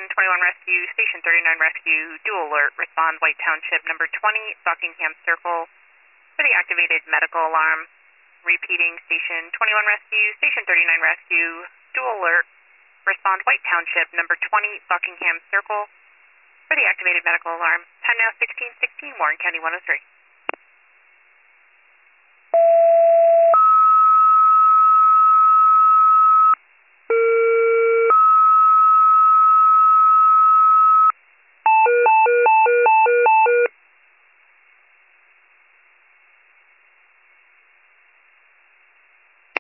Station 21 Rescue, Station 39 Rescue, dual alert, respond White Township, number 20, Buckingham Circle, for the activated medical alarm. Repeating, Station 21 Rescue, Station 39 Rescue, dual alert, respond White Township, number 20, Buckingham Circle, for the activated medical alarm. Time now 16:16, Warren County 103.